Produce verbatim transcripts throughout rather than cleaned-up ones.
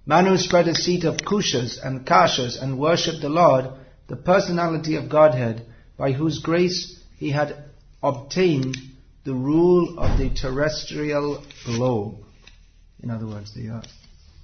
Manu spread a seat of kushas and kashas and worshipped the Lord, the personality of Godhead, by whose grace he had obtained the rule of the terrestrial globe. In other words, the earth.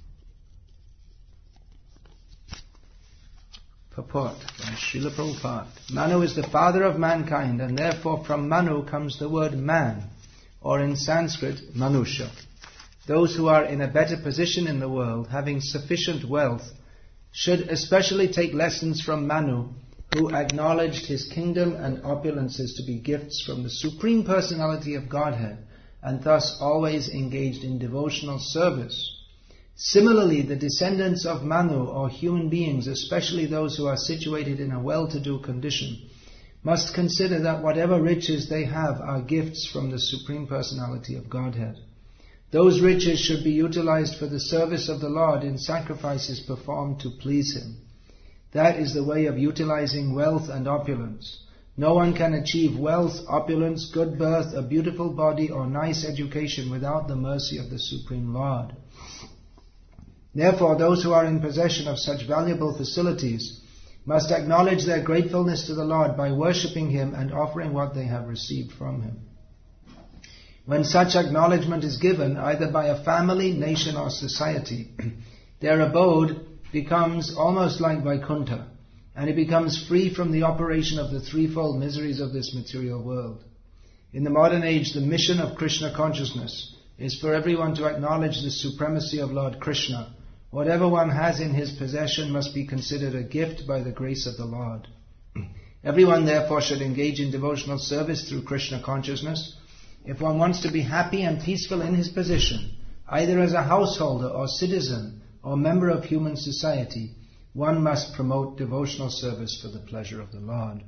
Purport by Srila Prabhupada. Manu is the father of mankind, and therefore from Manu comes the word man, or in Sanskrit, Manusha. Those who are in a better position in the world, having sufficient wealth, should especially take lessons from Manu, who acknowledged his kingdom and opulences to be gifts from the Supreme Personality of Godhead, and thus always engaged in devotional service. Similarly, the descendants of Manu, or human beings, especially those who are situated in a well-to-do condition, must consider that whatever riches they have are gifts from the Supreme Personality of Godhead. Those riches should be utilized for the service of the Lord in sacrifices performed to please Him. That is the way of utilizing wealth and opulence. No one can achieve wealth, opulence, good birth, a beautiful body, or nice education without the mercy of the Supreme Lord. Therefore, those who are in possession of such valuable facilities must acknowledge their gratefulness to the Lord by worshipping Him and offering what they have received from Him. When such acknowledgement is given, either by a family, nation, or society, their abode becomes almost like Vaikuntha, and it becomes free from the operation of the threefold miseries of this material world. In the modern age, the mission of Krishna consciousness is for everyone to acknowledge the supremacy of Lord Krishna. Whatever one has in his possession must be considered a gift by the grace of the Lord. Everyone therefore should engage in devotional service through Krishna consciousness. If one wants to be happy and peaceful in his position, either as a householder or citizen or member of human society, one must promote devotional service for the pleasure of the Lord.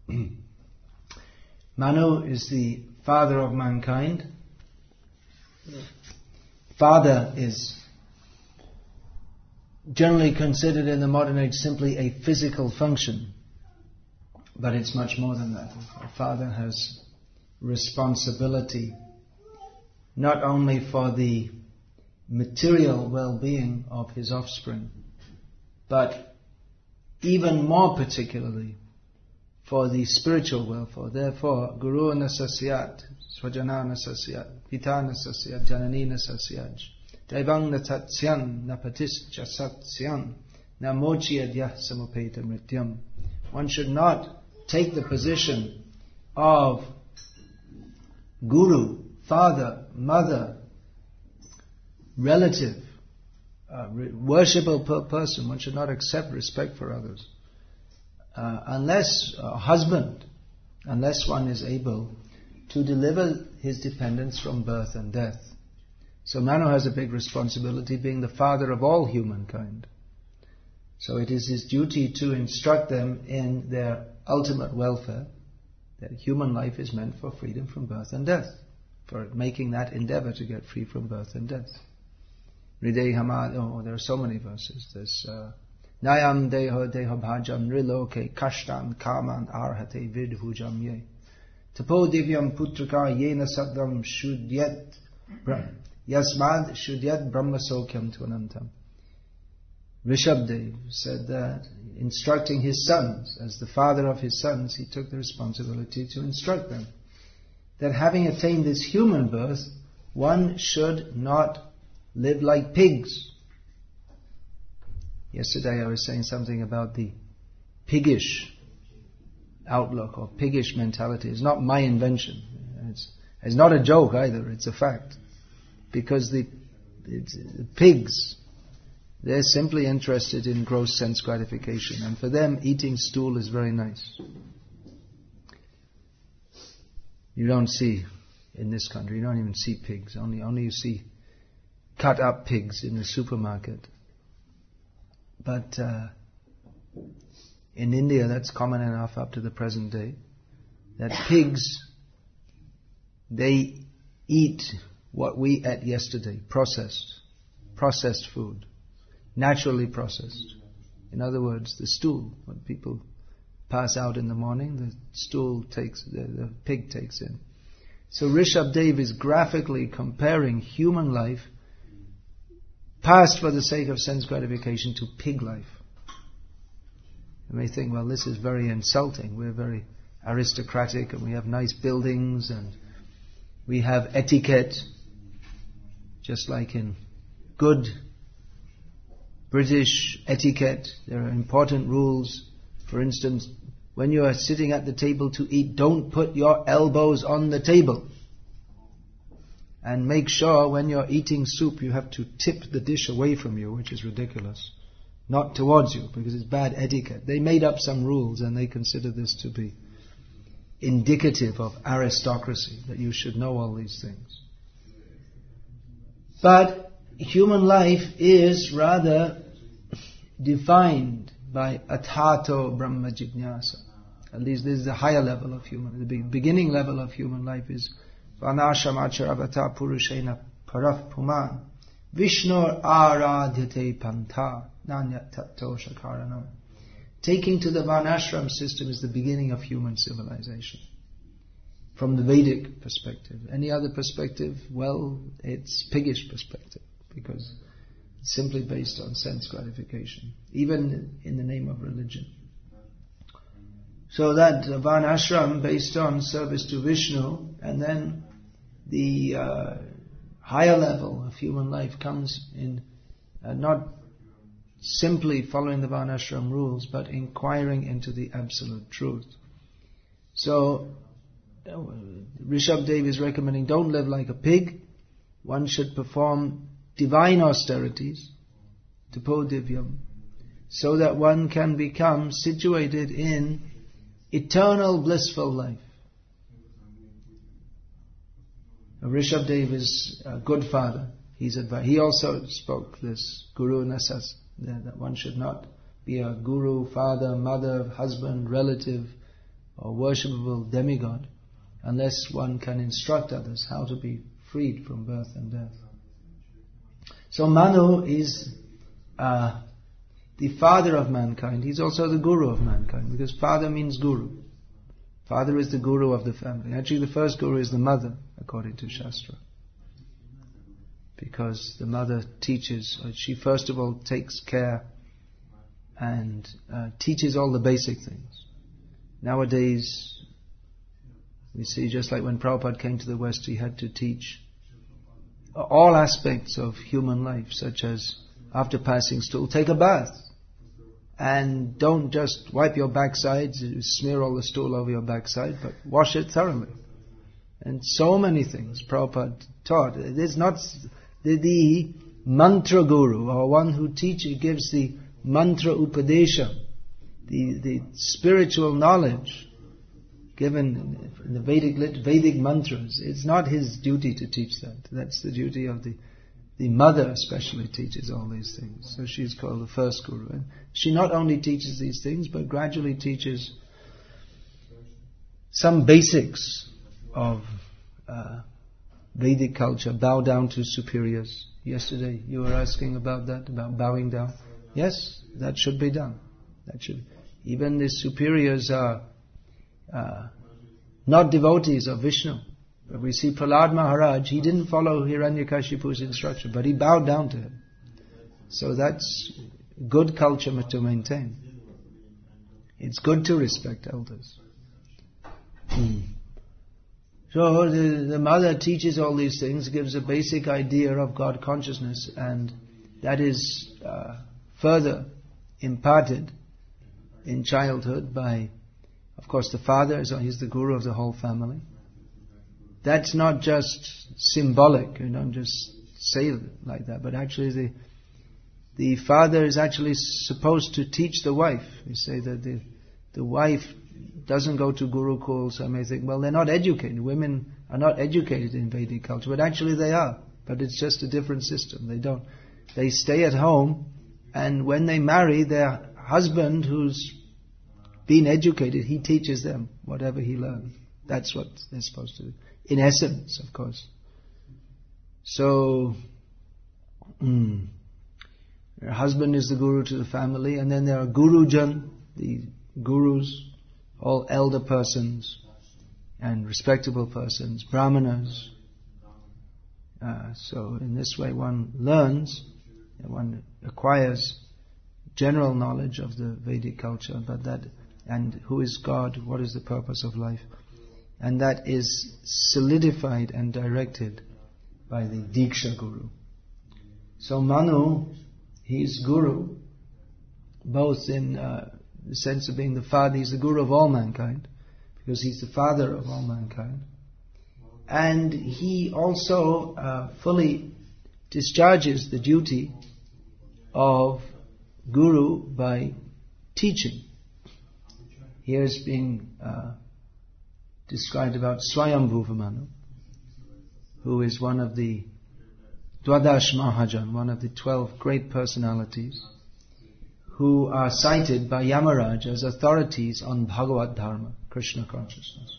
Manu is the father of mankind. Father is generally considered in the modern age simply a physical function, but it's much more than that. A father has responsibility not only for the material well-being of his offspring, but even more particularly for the spiritual welfare. Therefore, Guru nasasyat, Swajana nasasyat, Pita nasasyat, Janani nasasyat, Daivang natatsyan, Napatis jasatsyan, Namochiyadyah samupeta mrityam. One should not take the position of guru, father, mother, relative, uh, worshipable per person. One should not accept respect for others. Uh, unless, uh, husband, unless one is able to deliver his dependents from birth and death. So Manu has a big responsibility, being the father of all humankind. So it is his duty to instruct them in their ultimate welfare, that human life is meant for freedom from birth and death, for making that endeavor to get free from birth and death. Hridaya Hamad, oh, there are so many verses. There's uh, Nayam deho deho bhajam riloke kashtan kaman arhate vidhujam ye. Tapo divyam putrika yena sadram shudyat yasmad shudyat brahmasokyam tvanantam. Rishabdev said that, instructing his sons, as the father of his sons, he took the responsibility to instruct them that having attained this human birth, one should not live like pigs. Yesterday I was saying something about the piggish outlook or piggish mentality. It's not my invention. It's, it's not a joke either. It's a fact. Because the, it's, the pigs, they're simply interested in gross sense gratification. And for them, eating stool is very nice. You don't see, in this country, you don't even see pigs. Only, only you see cut up pigs in the supermarket. But uh, in India, that's common enough up to the present day, that pigs, they eat what we ate yesterday, processed, processed food, naturally processed. In other words, the stool, what people pass out in the morning, the stool takes, the, the pig takes in. So Rishabdev is graphically comparing human life, passed for the sake of sense gratification to pig life. You may think, well, this is very insulting. We're very aristocratic and we have nice buildings and we have etiquette, just like in good British etiquette. There are important rules. For instance, when you are sitting at the table to eat, don't put your elbows on the table. And make sure when you're eating soup you have to tip the dish away from you, which is ridiculous. Not towards you, because it's bad etiquette. They made up some rules and they consider this to be indicative of aristocracy, that you should know all these things. But human life is rather defined by Athato Brahma Jijnasa. At least this is the higher level of human. The beginning level of human life is Vanashamacharabhata Purushena Paraf Puman Vishnur Aradhyate Pantha Nanya Tato Shakaranam. Taking to the Varnashram system is the beginning of human civilization. From the Vedic perspective. Any other perspective, well, it's piggish perspective, because it's simply based on sense gratification, even in the name of religion. So that Varnashram based on service to Vishnu, and then the uh, higher level of human life comes in uh, not simply following the Varnashram rules, but inquiring into the absolute truth. So uh, Rishabh Dev is recommending, don't live like a pig. One should perform divine austerities, Tapo Divyam, so that one can become situated in eternal blissful life. Rishabh Dev is a good father. He's advi- he also spoke this, Guru Nasas, that one should not be a guru, father, mother, husband, relative, or worshipable demigod, unless one can instruct others how to be freed from birth and death. So Manu is uh, the father of mankind. He's also the guru of mankind, because father means guru. Father is the guru of the family. Actually, the first guru is the mother, according to Shastra. Because the mother teaches, she first of all takes care and uh, teaches all the basic things. Nowadays, we see, just like when Prabhupada came to the West, he had to teach all aspects of human life, such as after passing stool, take a bath. And don't just wipe your backside, smear all the stool over your backside, but wash it thoroughly. And so many things Prabhupada taught. It is not the, the mantra guru, or one who teaches, gives the mantra upadesha, the, the spiritual knowledge given in the Vedic, Vedic mantras. It's not his duty to teach that. That's the duty of the The mother especially teaches all these things. So she's called the first guru. And she not only teaches these things, but gradually teaches some basics of uh, Vedic culture. Bow down to superiors. Yesterday you were asking about that, about bowing down. Yes, that should be done. That should. Even the superiors are uh, not devotees of Vishnu. But we see Prahlad Maharaj, he didn't follow Hiranyakashipu's instruction, but he bowed down to him. So that's good culture to maintain. It's good to respect elders. Hmm. So the, the mother teaches all these things, gives a basic idea of God consciousness, and that is uh, further imparted in childhood by, of course, the father, so he's the guru of the whole family. That's not just symbolic, you don't just say it like that, but actually the the father is actually supposed to teach the wife. You say that the the wife doesn't go to Gurukul, so I may think, well, they're not educated. Women are not educated in Vedic culture, but actually they are. But it's just a different system. They don't. They stay at home, and when they marry, their husband, who's been educated, he teaches them whatever he learned. That's what they're supposed to do. In essence, of course. So, mm, your husband is the guru to the family, and then there are gurujan, the gurus, all elder persons and respectable persons, brahmanas. Uh, so in this way one learns one acquires general knowledge of the Vedic culture, but that, and who is God, what is the purpose of life, and that is solidified and directed by the Diksha Guru. So Manu, he is Guru, both in uh, the sense of being the father, he's the Guru of all mankind, because he's the father of all mankind. And he also uh, fully discharges the duty of Guru by teaching. Here is being uh, described about Swayambhuva Manu, who is one of the Dwadash Mahajan, one of the twelve great personalities, who are cited by Yamaraj as authorities on Bhagavad Dharma, Krishna consciousness.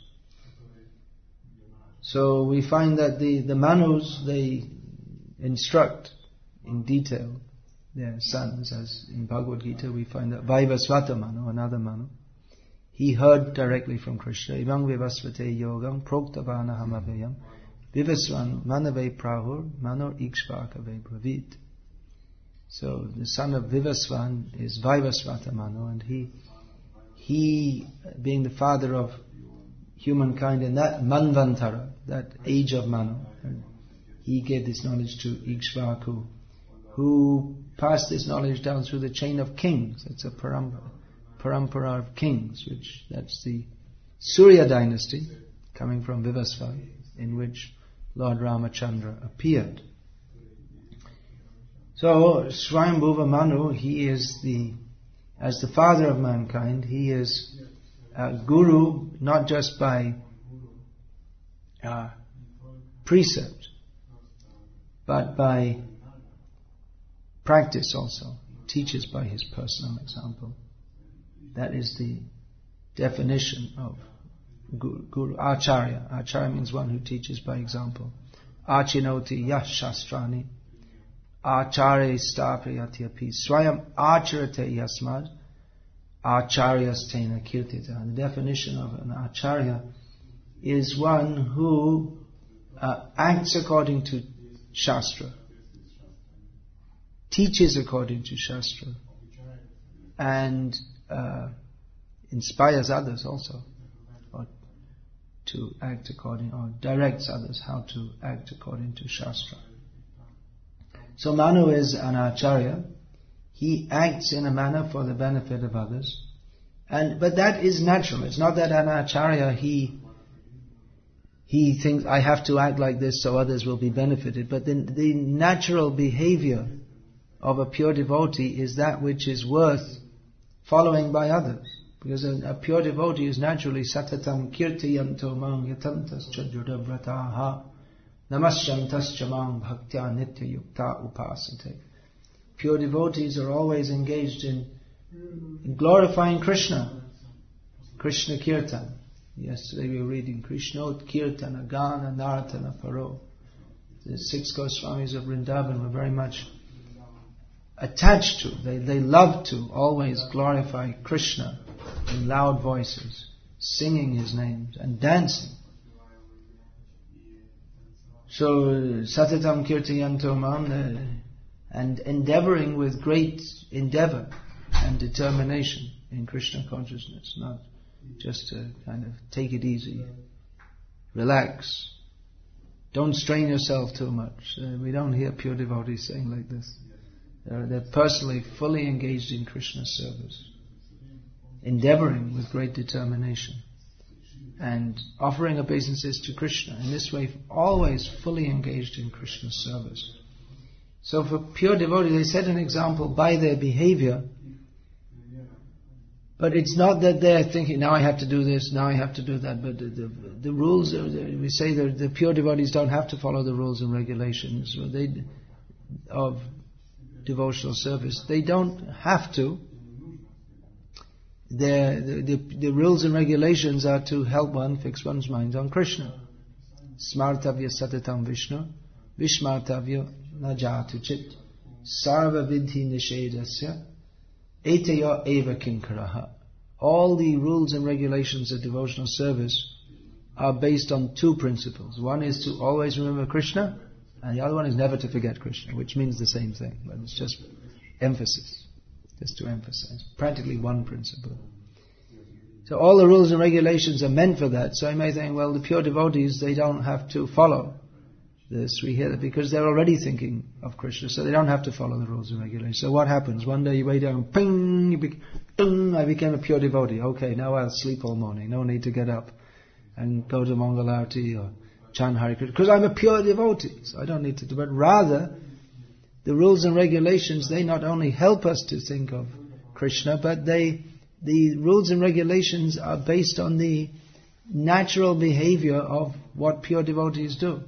So we find that the, the Manus, they instruct in detail their sons, as in Bhagavad Gita we find that Vaivasvata Manu, another Manu, he heard directly from Krishna. Ivang vivasvate yogam proktavana hamavayam vivasvan manave prahur manor ikshvakave bravit. So the son of Vivasvan is Vaivasvata Manu, and he, he being the father of humankind in that Manvantara, that age of Manu, he gave this knowledge to Ikshvaku, who passed this knowledge down through the chain of kings. It's a parampara, parampara of kings, which that's the Surya dynasty coming from Vivasvan, in which Lord Ramachandra appeared. So Swayambhuva Manu, he is the, as the father of mankind, he is a guru not just by uh, precept, but by practice also. He teaches by his personal example. That is the definition of guru. guru. Acharya. Acharya means one who teaches by example. Achinoti yash shastrani. Acharya stapriyatyapi. Swayam acharate yasmad. Acharyastena kirtita. The definition of an acharya is one who uh, acts according to Shastra, teaches according to Shastra, and uh, inspires others also, or to act according, or directs others how to act according to Shastra. So Manu is an acharya. He acts in a manner for the benefit of others, and but that is natural. It's not that an acharya he he thinks I have to act like this so others will be benefited. But the, the natural behavior of a pure devotee is that which is worth following by others, because a, a pure devotee is naturally satatam kirtiyanto mang yatantascha judavrataha namasyantascha mang bhaktya nitya yukta upasate. Pure devotees are always engaged in, in glorifying Krishna, Krishna Kirtan. Yesterday we were reading Krishnot Kirtana Gana Naratana Paro. The six Goswamis of Vrindavan were very much attached to, they, they loved to always glorify Krishna in loud voices, singing his names and dancing. So, Satatam Kirtayanto Mam, uh, and endeavoring with great endeavor and determination in Krishna consciousness, not just to kind of take it easy, relax, don't strain yourself too much. Uh, we don't hear pure devotees saying like this. They're, they're personally fully engaged in Krishna's service, endeavoring with great determination and offering obeisances to Krishna. In this way, always fully engaged in Krishna's service. So for pure devotees, they set an example by their behavior, but it's not that they're thinking, now I have to do this, now I have to do that, but the, the, the rules, we say that the pure devotees don't have to follow the rules and regulations they, of devotional service. They don't have to. The, the, the rules and regulations are to help one fix one's mind on Krishna. Smartavya satatam Vishnu, Vishmartavya najatu chit, sarva vidhi nishedasya, etaya eva kinkaraha. All the rules and regulations of devotional service are based on two principles. One is to always remember Krishna, And the other one is never to forget Krishna, which means the same thing, but it's just emphasis, just to emphasize. Practically one principle. So all the rules and regulations are meant for that. So you may think, well, the pure devotees, they don't have to follow this. We hear that because they're already thinking of Krishna, so they don't have to follow the rules and regulations. So what happens? One day you wake down, ping, you be, ping, I became a pure devotee. Okay, now I'll sleep all morning. No need to get up and go to Mangalarti or chant Hare Krishna, because I'm a pure devotee, so I don't need to do. But rather, the rules and regulations, they not only help us to think of Krishna, but they, the rules and regulations are based on the natural behavior of what pure devotees do.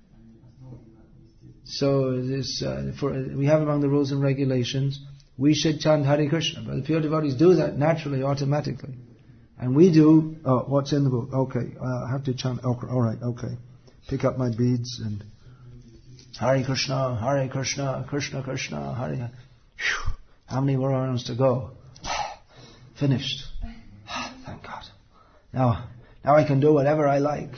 So this, uh, for, we have among the rules and regulations, we should chant Hare Krishna, but the pure devotees do that naturally, automatically. And we do, oh, what's in the book? Okay, uh, I have to chant, oh, alright, okay. Pick up my beads and Hare Krishna, Hare Krishna, Krishna Krishna, Hare. Whew, how many more rounds to go? Finished. Thank God. Now, now I can do whatever I like.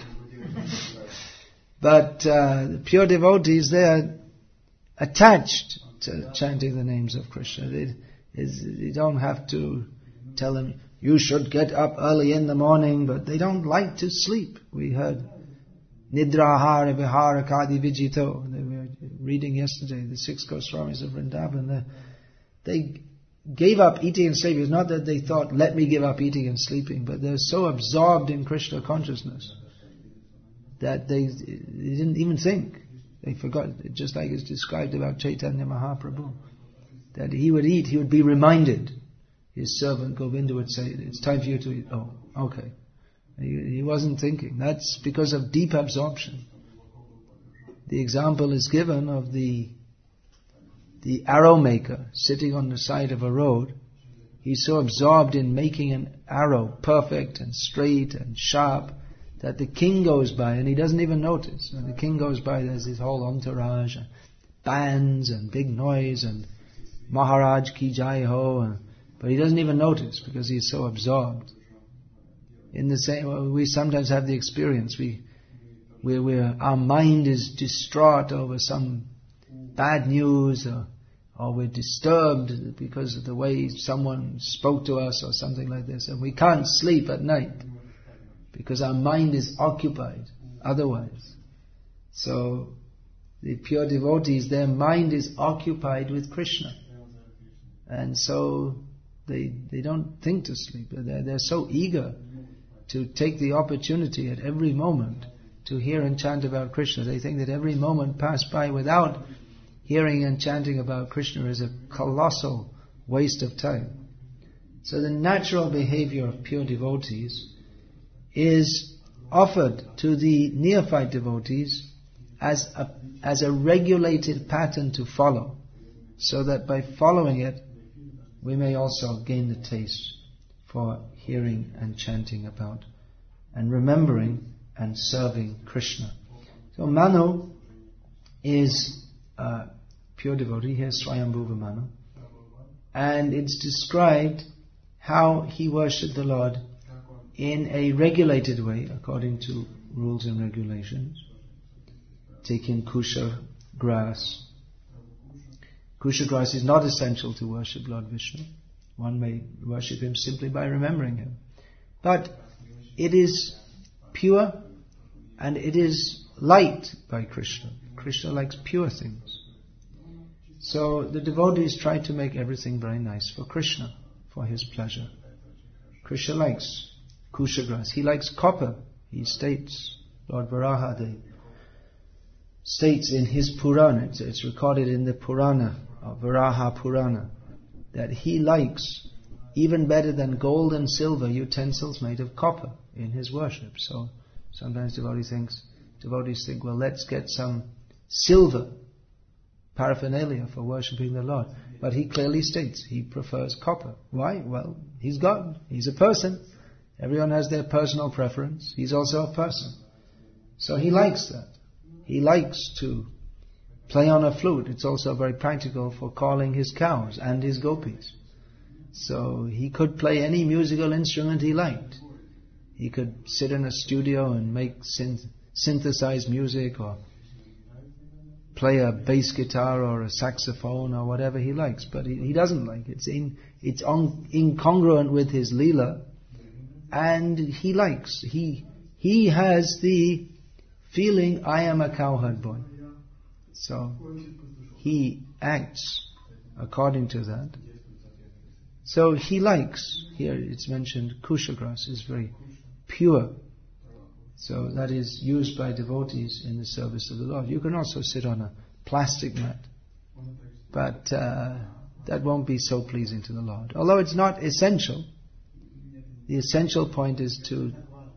But uh, the pure devotees, they are attached to chanting the names of Krishna. They, they don't have to tell them, you should get up early in the morning, but they don't like to sleep. We heard Nidrahara Vihara Kadi Vijito. They were reading yesterday, the six Goswamis of Vrindavan. They gave up eating and sleeping. It's not that they thought, let me give up eating and sleeping, but they're so absorbed in Krishna consciousness that they, they didn't even think. They forgot, just like it's described about Chaitanya Mahaprabhu, that he would eat, he would be reminded. His servant Govinda would say, it's time for you to eat. Oh, okay. He, he wasn't thinking. That's because of deep absorption. The example is given of the the arrow maker sitting on the side of a road. He's so absorbed in making an arrow perfect and straight and sharp that the king goes by and he doesn't even notice. When the king goes by, there's his whole entourage, and bands and big noise and Maharaj ki jai ho, and, but he doesn't even notice because he's so absorbed. In the same way, we sometimes have the experience, we, we, we our mind is distraught over some bad news, or, or we're disturbed because of the way someone spoke to us or something like this, and we can't sleep at night because our mind is occupied otherwise. So the pure devotees, their mind is occupied with Krishna, and so they they don't think to sleep. They're, they're so eager to take the opportunity at every moment to hear and chant about Krishna. They think that every moment passed by without hearing and chanting about Krishna is a colossal waste of time. So the natural behavior of pure devotees is offered to the neophyte devotees as a, as a regulated pattern to follow, so that by following it, we may also gain the taste for hearing and chanting about and remembering and serving Krishna. So Manu is a pure devotee. Here's Swayambhuva Manu. And it's described how he worshipped the Lord in a regulated way, according to rules and regulations. Taking kusha grass. Kusha grass is not essential to worship Lord Vishnu. One may worship him simply by remembering him. But it is pure and it is liked by Krishna. Krishna likes pure things. So the devotees try to make everything very nice for Krishna, for his pleasure. Krishna likes kusha grass. He likes copper. He states, Lord Varaha states in his Purana, it's, it's recorded in the Purana, uh, Varaha Purana, that he likes even better than gold and silver utensils made of copper in his worship. So sometimes devotees thinks, devotees think, well, let's get some silver paraphernalia for worshipping the Lord. But he clearly states he prefers copper. Why? Well, he's God. He's a person. Everyone has their personal preference. He's also a person. So he likes that. He likes to play on a flute. It's also very practical for calling his cows and his gopis. So he could play any musical instrument he liked. He could sit in a studio and make synth- synthesized music, or play a bass guitar or a saxophone or whatever he likes, but he, he doesn't like it. It's, in, it's on, incongruent with his Leela, and he likes. He he has the feeling, I am a cowherd boy. So he acts according to that. So he likes. Here it's mentioned kusha grass is very pure. So that is used by devotees in the service of the Lord. You can also sit on a plastic mat, but uh, that won't be so pleasing to the Lord. Although it's not essential. The essential point is to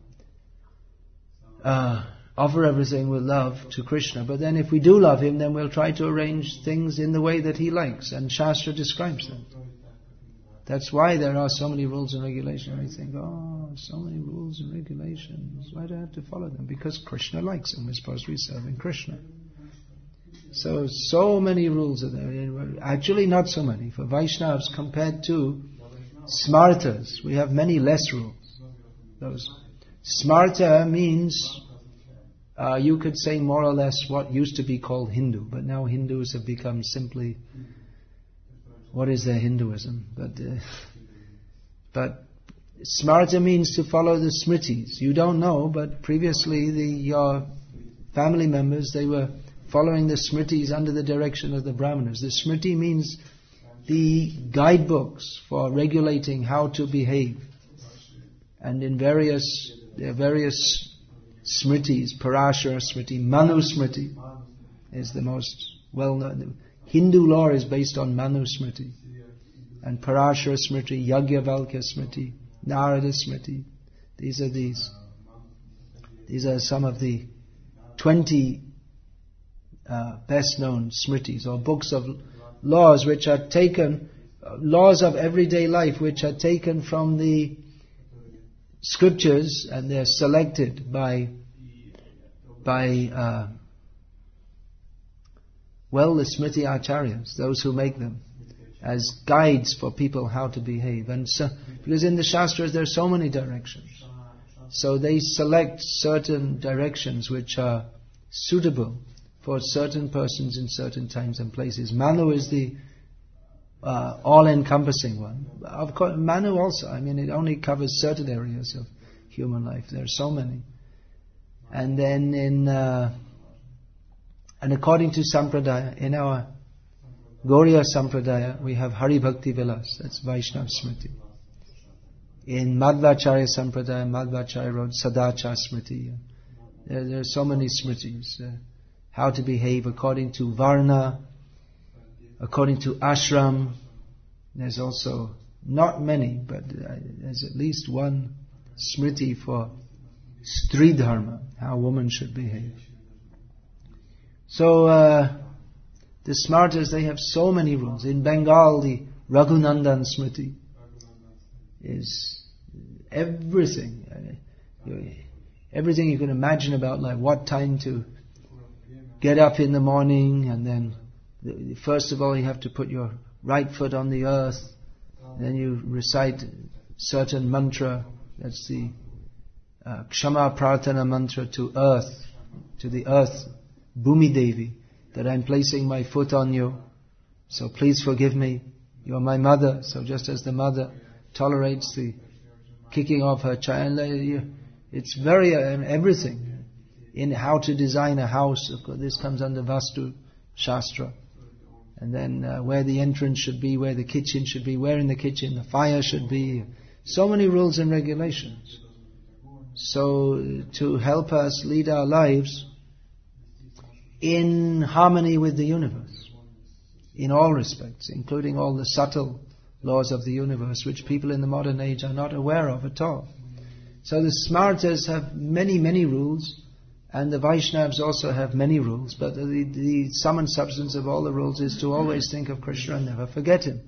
uh, offer everything with love to Krishna. But then if we do love Him, then we'll try to arrange things in the way that He likes. And Shastra describes them. That's why there are so many rules and regulations. We think, oh, so many rules and regulations. Why do I have to follow them? Because Krishna likes them. We're supposed to be serving Krishna. So, so many rules are there. Actually, not so many. For Vaishnavas, compared to Smartas, we have many less rules. Those Smarta means, uh, you could say more or less what used to be called Hindu. But now Hindus have become simply... What is their Hinduism? But uh, but Smarta means to follow the Smritis. You don't know, but previously the your family members, they were following the Smritis under the direction of the Brahmanas. The Smriti means the guidebooks for regulating how to behave. And in various, there are various Smritis, Parashara Smriti, Manu Smriti is the most well-known. Hindu law is based on Manu Smriti, and Parashara Smriti, Yagyavalkya Smriti, Narada Smriti. These are these. These are some of the twenty uh, best-known Smritis, or books of laws which are taken, uh, laws of everyday life which are taken from the scriptures, and they're selected by by. Uh, Well, the Smriti Acharyas, those who make them, as guides for people how to behave. And so, because in the Shastras there are so many directions. So they select certain directions which are suitable for certain persons in certain times and places. Manu is the uh, all-encompassing one. Of course, Manu also, I mean, it only covers certain areas of human life. There are so many. And then in... Uh, And according to Sampradaya, in our Gauriya Sampradaya, we have Hari Bhakti Vilas, that's Vaishnav Smriti. In Madhvacharya Sampradaya, Madhvacharya wrote Sadachar Smriti. There, there are so many Smritis. Uh, how to behave according to Varna, according to Ashram. There's also not many, but uh, there's at least one Smriti for Stri Dharma, how women should behave. So, uh, the Smartas, they have so many rules. In Bengal, the Raghunandan Smriti is everything. Everything you can imagine about, like what time to get up in the morning, and then, first of all, you have to put your right foot on the earth, then you recite certain mantra, that's the uh, Kshama Prarthana mantra to earth, to the earth, Bhumi Devi, that I'm placing my foot on you, so please forgive me. You are my mother, so just as the mother tolerates the kicking of her child, it's very uh, everything in how to design a house. Of course, this comes under Vastu Shastra, and then uh, where the entrance should be, where the kitchen should be, where in the kitchen the fire should be. So many rules and regulations. So to help us lead our lives in harmony with the universe, in all respects, including all the subtle laws of the universe, which people in the modern age are not aware of at all. So the Smartas have many, many rules, and the Vaishnavas also have many rules, but the, the sum and substance of all the rules is to always think of Krishna and never forget Him.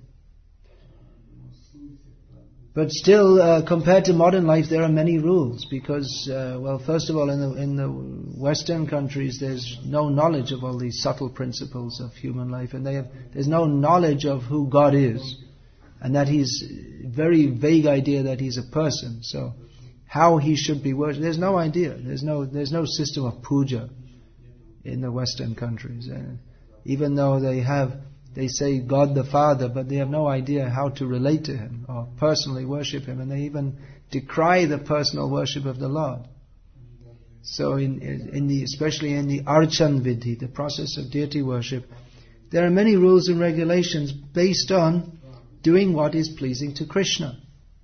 But still, uh, compared to modern life, there are many rules because, uh, well, first of all, in the in the Western countries, there's no knowledge of all these subtle principles of human life, and they have, there's no knowledge of who God is, and that He's very vague idea that He's a person. So, how He should be worshipped, there's no idea. There's no there's no system of puja in the Western countries. And even though they have, they say God the Father, but they have no idea how to relate to Him or personally worship Him, and they even decry the personal worship of the Lord. So in, in the, especially in the Archan Vidhi, the process of deity worship, there are many rules and regulations based on doing what is pleasing to Krishna.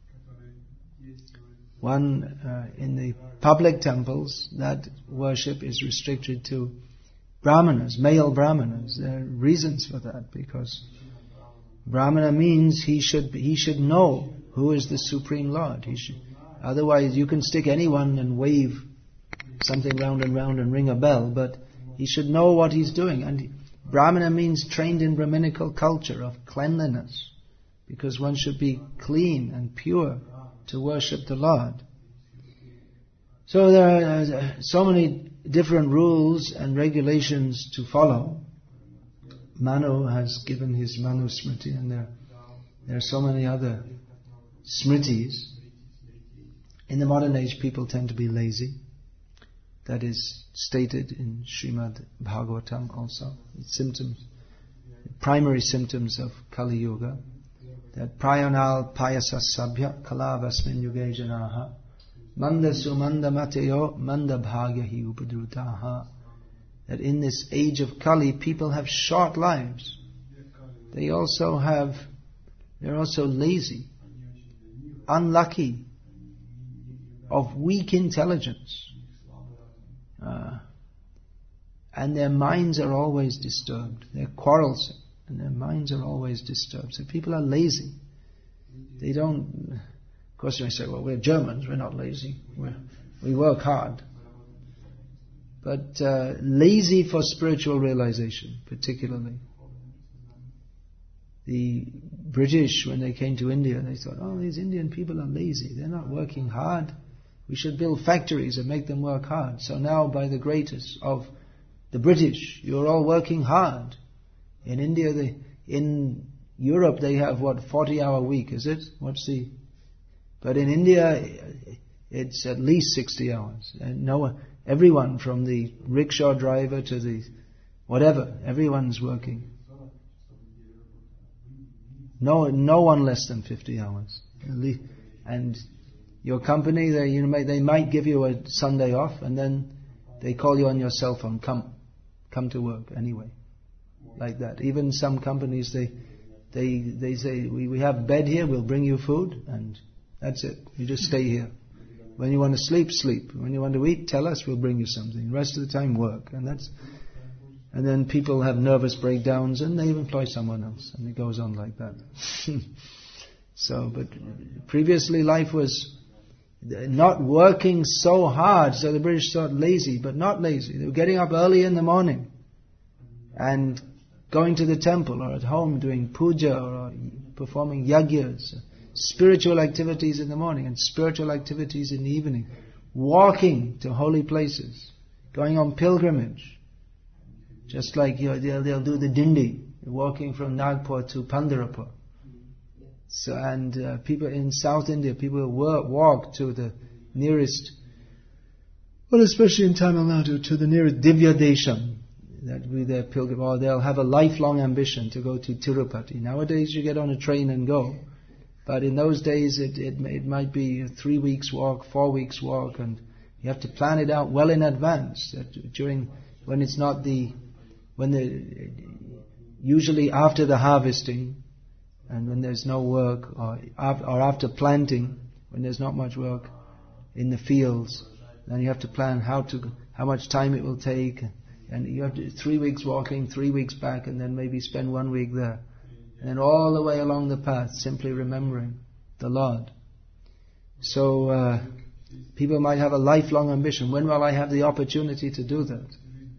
One, uh, in the public temples, that worship is restricted to Brahmanas, male Brahmanas. There are reasons for that, because Brahmana means he should he should know who is the Supreme Lord. He should, otherwise you can stick anyone and wave something round and round and ring a bell, but he should know what he's doing. And Brahmana means trained in Brahminical culture of cleanliness, because one should be clean and pure to worship the Lord. So there are so many different rules and regulations to follow. Manu has given his Manu Smriti, and there, there are so many other Smritis. In the modern age, people tend to be lazy. That is stated in Srimad Bhagavatam also. It's symptoms, primary symptoms of Kali Yuga. That prayanal payasa sabhya kalavasmin yuge janaha manda sumanda mateyo manda bhagyahi upadrutaha. That in this age of Kali, people have short lives. They also have, they're also lazy, unlucky, of weak intelligence. Uh, and their minds are always disturbed. They're quarrelsome, and their minds are always disturbed. So people are lazy. They don't... Of course, you may say, well, we're Germans, we're not lazy. We're, we work hard. But uh, lazy for spiritual realization, particularly. The British, when they came to India, they thought, oh, these Indian people are lazy. They're not working hard. We should build factories and make them work hard. So now, by the greatest of the British, you're all working hard. In India, they, in Europe, they have what, forty-hour week, is it? What's the? But in India, it's at least sixty hours. And no, everyone from the rickshaw driver to the whatever, everyone's working. No, no one less than fifty hours. And your company, they, you know, they might give you a Sunday off, and then they call you on your cell phone, come, come to work anyway. Like that. Even some companies, they, they, they say, we, we have bed here, we'll bring you food, and that's it. You just stay here. When you want to sleep, sleep. When you want to eat, tell us, we'll bring you something. The rest of the time, work. And that's, and then people have nervous breakdowns, and they employ someone else, and it goes on like that. So, but previously life was not working so hard, so the British thought lazy, but not lazy. They were getting up early in the morning and going to the temple or at home doing puja or performing yagyas, spiritual activities in the morning and spiritual activities in the evening, walking to holy places, going on pilgrimage, just like you know, they'll, they'll do the dindi, walking from Nagpur to Pandharpur. So, and uh, people in South India, people will walk to the nearest, well, especially in Tamil Nadu, to the nearest Divya Desham, that we their pilgrim, or they'll have a lifelong ambition to go to Tirupati. Nowadays, you get on a train and go, but in those days, it it, it might be a three weeks walk, four weeks walk, and you have to plan it out well in advance. That during when it's not the when the usually after the harvesting. And when there's no work, or or after planting, when there's not much work in the fields, then you have to plan how to how much time it will take, and you have to three weeks walking, three weeks back, and then maybe spend one week there, and then all the way along the path, simply remembering the Lord. So uh, people might have a lifelong ambition. When will I have the opportunity to do that?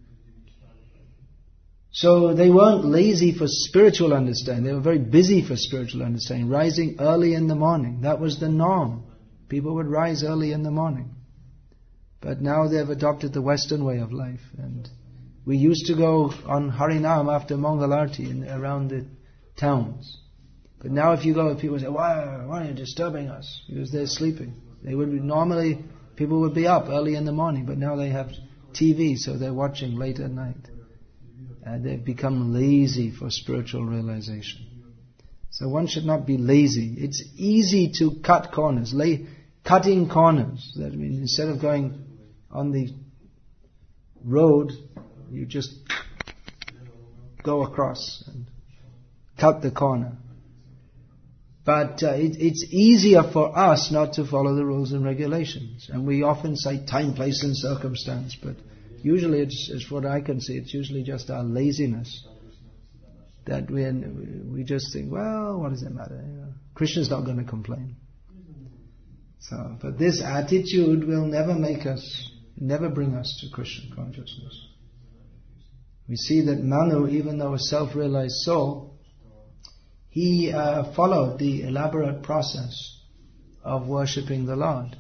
So they weren't lazy for spiritual understanding. They were very busy for spiritual understanding. Rising early in the morning. That was the norm. People would rise early in the morning. But now they've adopted the Western way of life. And we used to go on Harinam after Mangalarti in, around the towns. But now if you go, people say, why, why are you disturbing us? Because they're sleeping. They would be, normally, people would be up early in the morning. But now they have T V, so they're watching late at night. And they've become lazy for spiritual realization. So one should not be lazy. It's easy to cut corners, lay, cutting corners. That means instead of going on the road, you just go across and cut the corner. But uh, it, it's easier for us not to follow the rules and regulations. And we often say time, place and circumstance, but usually it's, it's what I can see, it's usually just our laziness. That we we just think, well, what does it matter? You know, Krishna's not going to complain. So, but this attitude will never make us, never bring us to Krishna consciousness. We see that Manu, even though a self-realized soul, he uh, followed the elaborate process of worshipping the Lord.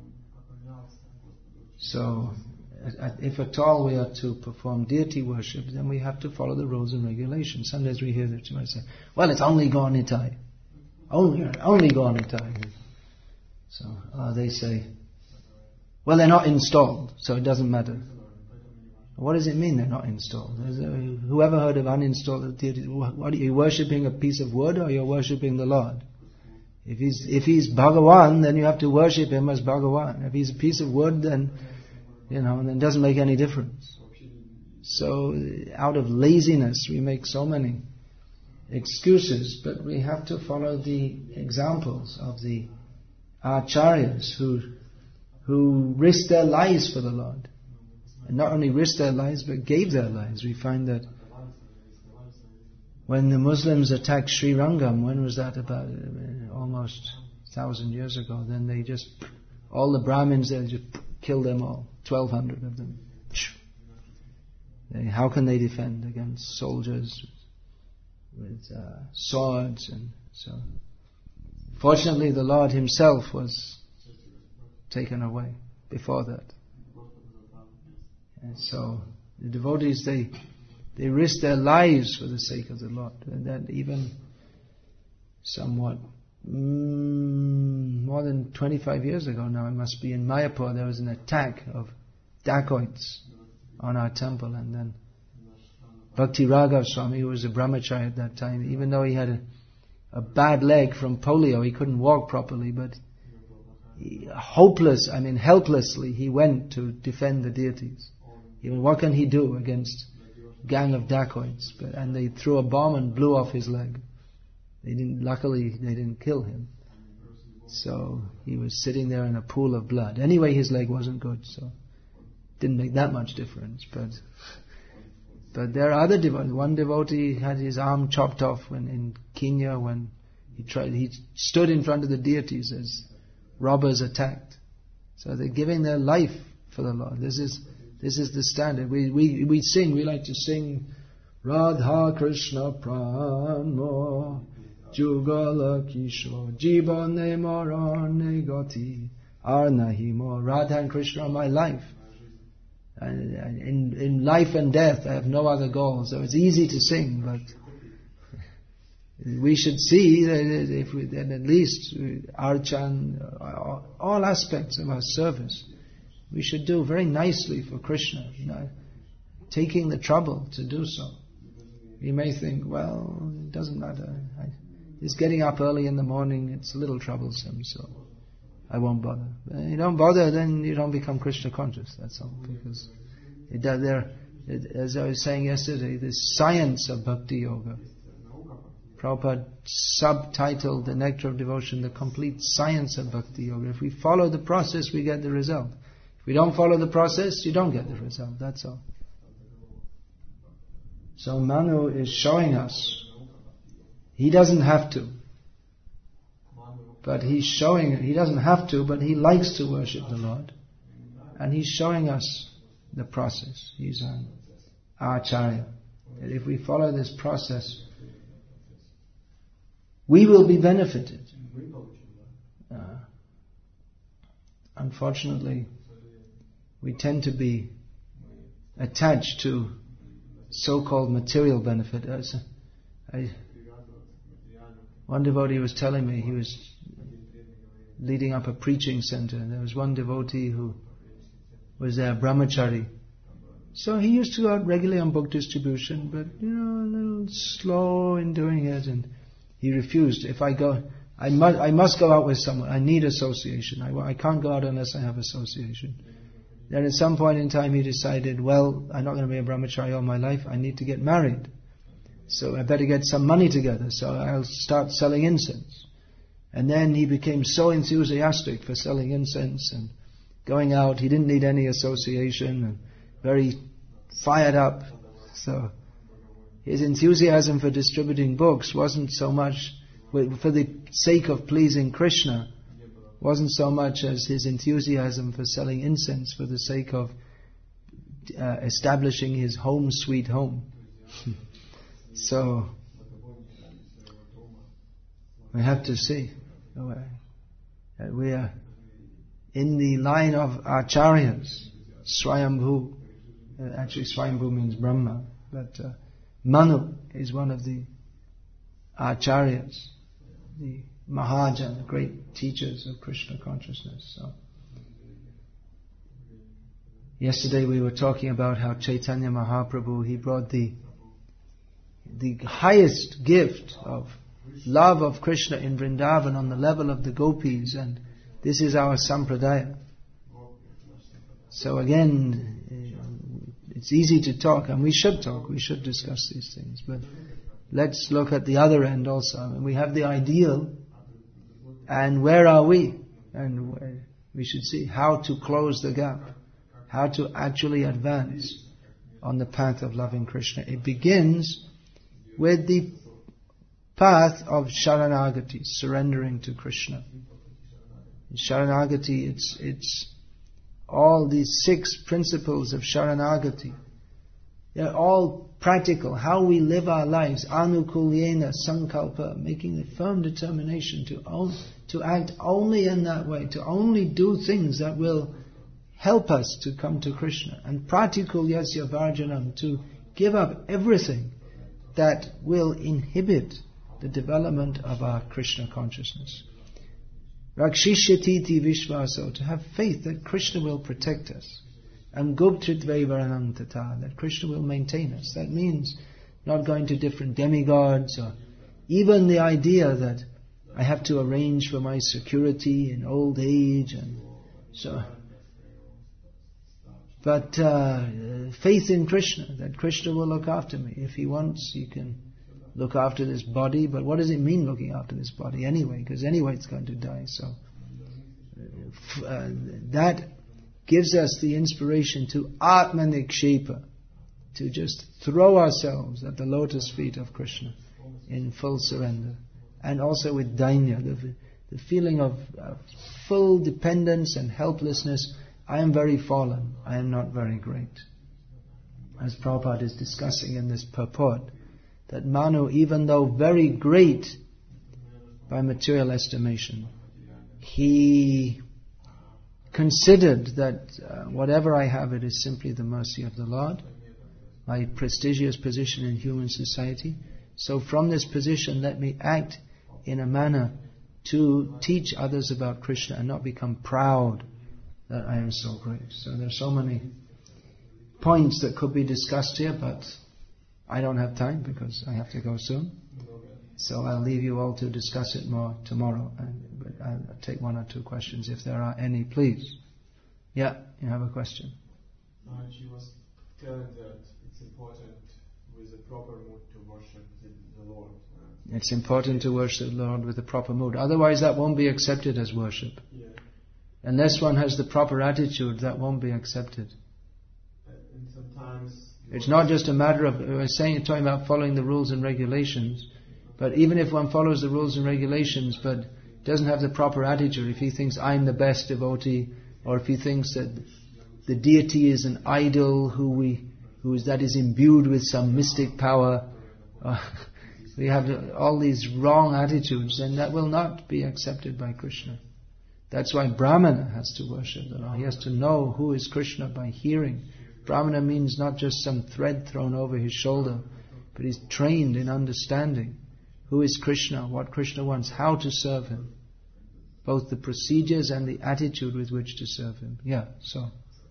So, if at all we are to perform deity worship, then we have to follow the rules and regulations. Sometimes we hear that somebody say, well, it's only Gaur Nitai. Only, only Gaur Nitai. So uh, they say, well, they're not installed, so it doesn't matter. What does it mean they're not installed? Uh, whoever heard of uninstalled deities? What, are you worshipping a piece of wood or you're worshipping the Lord? If he's, if he's Bhagavan, then you have to worship him as Bhagavan. If he's a piece of wood, then You know, and it doesn't make any difference. So, out of laziness, we make so many excuses, but we have to follow the examples of the acharyas who who risked their lives for the Lord. And not only risked their lives, but gave their lives. We find that when the Muslims attacked Sri Rangam, when was that? About uh, almost a thousand years ago. Then they just, all the Brahmins there just killed them all. twelve hundred of them. They, how can they defend against soldiers with uh, swords? And so, fortunately, the Lord Himself was taken away before that. And so, the devotees, they they risked their lives for the sake of the Lord. And that even somewhat Mm, more than twenty-five years ago now, it must be, in Mayapur, there was an attack of dacoits on our temple, and then Bhakti Raghav Swami, who was a brahmachari at that time, even though he had a, a bad leg from polio, he couldn't walk properly, but he, hopeless, I mean helplessly, he went to defend the deities. Even what can he do against a gang of dacoits? But, and they threw a bomb and blew off his leg. They didn't, luckily, they didn't kill him. So he was sitting there in a pool of blood. Anyway, his leg wasn't good, so it didn't make that much difference. But but there are other devotees. One devotee had his arm chopped off when in Kenya when he tried. He stood in front of the deities as robbers attacked. So they're giving their life for the Lord. This is this is the standard. We we we sing. We like to sing Radha Krishna Pranmo Jugala Kishore Jibane Marane Gati Arnahimo. Radha and Krishna are my life. And in, in life and death I have no other goal. So it's easy to sing, but we should see that if we, then at least Archan, all aspects of our service, we should do very nicely for Krishna, you know, taking the trouble to do so. We may think, well, it doesn't matter. I, It's getting up early in the morning, it's a little troublesome, so I won't bother. But you don't bother, then you don't become Krishna conscious, that's all. Because it, there, it, as I was saying yesterday, the science of Bhakti Yoga. Prabhupada subtitled The Nectar of Devotion, the complete science of Bhakti Yoga. If we follow the process, we get the result. If we don't follow the process, you don't get the result, that's all. So Manu is showing us he doesn't have to. But he's showing, he doesn't have to, but he likes to worship the Lord. And he's showing us the process. He's an acharya. That if we follow this process, we will be benefited. Uh, unfortunately, we tend to be attached to so-called material benefit. As I, one devotee was telling me, he was leading up a preaching center, and there was one devotee who was there, brahmachari, So he used to go out regularly on book distribution, but, you know, a little slow in doing it, and he refused. If I go, I must, I must go out with someone. I need association. I, I can't go out unless I have association. Then at some point in time he decided, well, I'm not going to be a brahmachari all my life. I need to get married. So I better get some money together. So I'll start selling incense. And then he became so enthusiastic for selling incense and going out. He didn't need any association, and very fired up. So his enthusiasm for distributing books wasn't so much for the sake of pleasing Krishna, wasn't so much as his enthusiasm for selling incense for the sake of uh, establishing his home sweet home. So we have to see. We are in the line of acharyas. Swayambhu, uh, actually Swayambhu means Brahma, but uh, Manu is one of the acharyas, the Mahajan, the great teachers of Krishna consciousness. So, yesterday we were talking about how Chaitanya Mahaprabhu, he brought the the highest gift of love of Krishna in Vrindavan on the level of the gopis, and this is our sampradaya. So again, it's easy to talk, and we should talk, we should discuss these things, but let's look at the other end also. I mean, we have the ideal, and where are we? And we should see how to close the gap, how to actually advance on the path of loving Krishna. It begins with the path of Sharanagati, surrendering to Krishna. In Sharanagati, it's it's all these six principles of Sharanagati. They're all practical, how we live our lives, anukulyena sankalpa, making the firm determination to own, to act only in that way, to only do things that will help us to come to Krishna. And pratikulyasya varjanam, to give up everything that will inhibit the development of our Krishna consciousness. Rakshishyatiti vishvaso, to have faith that Krishna will protect us. And guptritve varanam tata, that Krishna will maintain us. That means not going to different demigods, or even the idea that I have to arrange for my security in old age, and so. But uh, faith in Krishna, that Krishna will look after me. If He wants, He can look after this body, but what does it mean looking after this body anyway? Because anyway it's going to die. So uh, that gives us the inspiration to atmanikshepa, to just throw ourselves at the lotus feet of Krishna in full surrender. And also with dainya, the, the feeling of uh, full dependence and helplessness. I am very fallen, I am not very great. As Prabhupada is discussing in this purport, that Manu, even though very great by material estimation, he considered that uh, whatever I have, it is simply the mercy of the Lord, my prestigious position in human society. So from this position, let me act in a manner to teach others about Krishna and not become proud that I am so great. So there are so many points that could be discussed here, but I don't have time because I have to go soon. So I'll leave you all to discuss it more tomorrow. And but I'll take one or two questions if there are any, please. Yeah, you have a question? Uh, she was telling that it's important with a proper mood to worship the, the Lord. Uh, it's important to worship the Lord with a proper mood. Otherwise that won't be accepted as worship. Yeah. Unless one has the proper attitude, that won't be accepted. And sometimes it's not just a matter of, I was saying, talking about following the rules and regulations, but even if one follows the rules and regulations but doesn't have the proper attitude, if he thinks I'm the best devotee, or if he thinks that the deity is an idol who we, who is that is imbued with some mystic power, uh, we have all these wrong attitudes, then that will not be accepted by Krishna. That's why Brahmana has to worship the Lord. He has to know who is Krishna by hearing. Brahmana means not just some thread thrown over his shoulder, but he's trained in understanding who is Krishna, what Krishna wants, how to serve Him. Both the procedures and the attitude with which to serve Him. Yeah, so.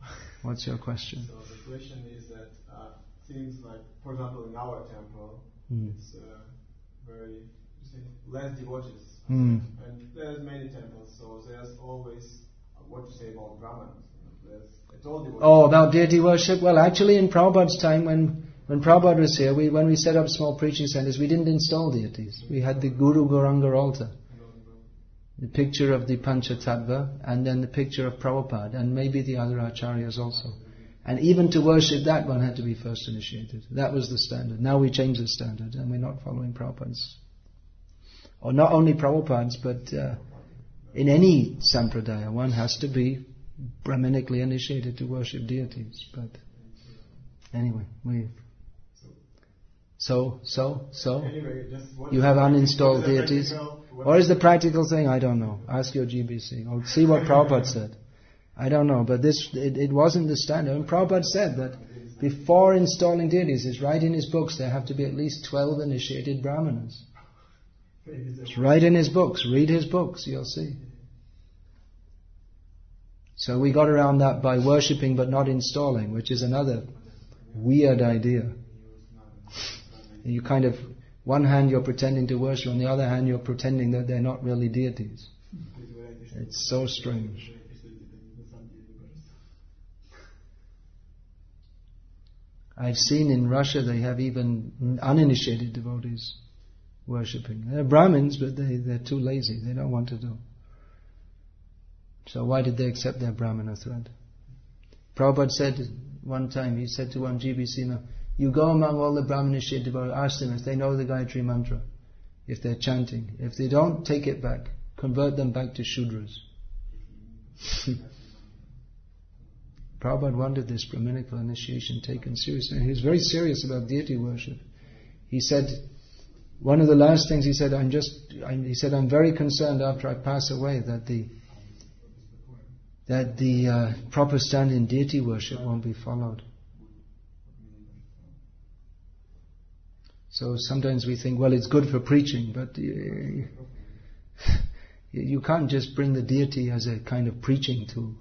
What's your question? So the question is that uh, things like, for example, in our temple, Mm. it's uh, very you say, less devotees, Mm. and there's many temples, so there's always uh, what you say about brahmanas. You know, there's it's all devotees. Oh, about deity worship? Well, actually, in Prabhupada's time, when when Prabhupada was here, we when we set up small preaching centers, we didn't install deities. We had the Guru Gauranga altar, the picture of the Panchatattva, and then the picture of Prabhupada, and maybe the other acharyas also. And even to worship that, one had to be first initiated. That was the standard. Now we change the standard, and we're not following Prabhupada's. Or not only Prabhupada's, but uh, in any sampradaya, one has to be Brahminically initiated to worship deities. But anyway, we... So, so, so? Anyway, just what You have uninstalled deities? What is the practical thing? I don't know. Ask your G B C. Or see what Prabhupada said. I don't know, but this it, it wasn't the standard. And Prabhupada said that before installing deities, it's right in his books, there have to be at least twelve initiated brahmanas. It's right in his books. Read his books, you'll see. So we got around that by worshipping but not installing, which is another weird idea. You kind of, one hand you're pretending to worship, on the other hand you're pretending that they're not really deities. It's so strange. I've seen in Russia they have even uninitiated devotees worshipping. They're Brahmins, but they, they're too lazy. They don't want to do. So why did they accept their Brahmana thread? Prabhupada said one time, he said to one G B C, you go among all the Brahman-initiated devotees, ask them if they know the Gayatri Mantra, if they're chanting. If they don't, take it back. Convert them back to Shudras. Prabhupada wanted this Brahminical initiation taken seriously. And he was very serious about deity worship. He said, one of the last things he said, I'm just, I'm, he said, I'm very concerned after I pass away that the that the uh, proper stand in deity worship won't be followed. So sometimes we think, well, it's good for preaching, but you, you can't just bring the deity as a kind of preaching tool.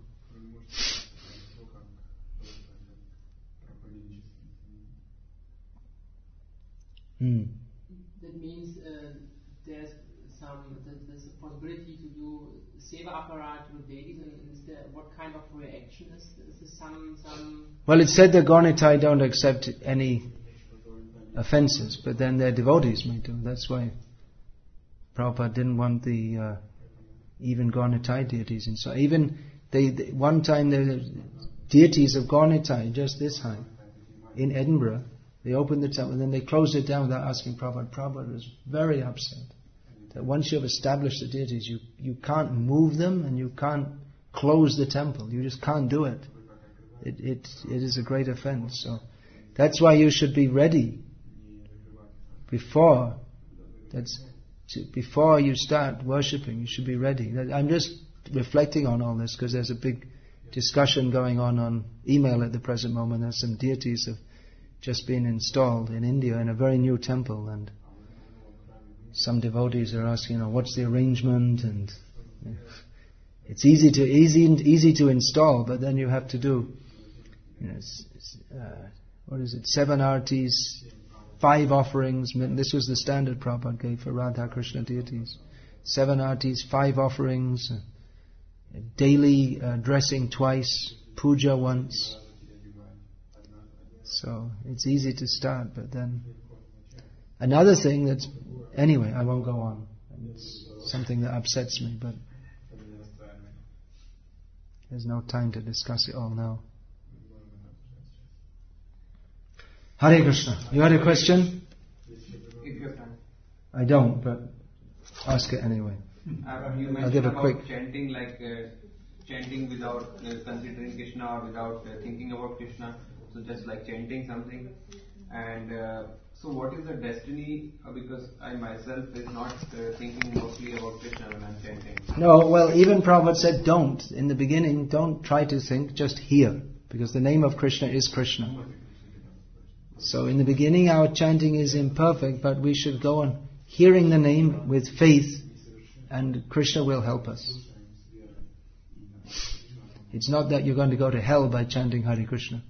Hmm. That means uh, there's some there's a possibility to do seva apparat with deities, and is there, what kind of reaction is, is there some some? Well, it's said that Gaunitai don't accept any offences, but then their devotees may do. That's why Prabhupada didn't want the uh, even Gaunitai deities inside. Even they, they one time there were deities of Gaunitai just this high in Edinburgh. They opened the temple and then they closed it down without asking Prabhupada. Prabhupada was very upset that once you have established the deities, you, you can't move them and you can't close the temple. You just can't do it. It, it. it is a great offense. So that's why you should be ready before that's to, before you start worshipping. You should be ready. I'm just reflecting on all this because there's a big discussion going on on email at the present moment. There's some deities have just been installed in India in a very new temple, and some devotees are asking, you know, what's the arrangement? And it's easy to easy easy to install, but then you have to do, you know, uh, what is it? Seven artis, five offerings. This was the standard Prabhupada gave for Radha Krishna deities. Seven artis, five offerings, uh, daily uh, dressing twice, puja once. So it's easy to start, but then another thing that's anyway, I won't go on. It's something that upsets me, but there's no time to discuss it all now. Hare Krishna. You had a question? I don't, but ask it anyway. Uh, you I'll give a about quick chanting, like uh, chanting without uh, considering Krishna or without uh, thinking about Krishna. So just like chanting something. And uh, so what is the destiny? Uh, because I myself is not uh, thinking mostly about Krishna when I'm chanting. No, well, even Prabhupada said don't. In the beginning, don't try to think, just hear. Because the name of Krishna is Krishna. So in the beginning our chanting is imperfect, but we should go on hearing the name with faith, and Krishna will help us. It's not that you're going to go to hell by chanting Hare Krishna.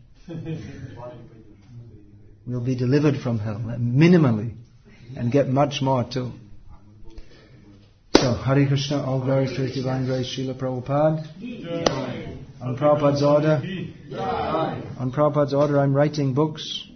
We'll be delivered from hell, minimally, and get much more too. So, Hare Krishna, all glory to His Divine Grace, Srila Prabhupada. On Prabhupada's order, on Prabhupada's order I'm writing books.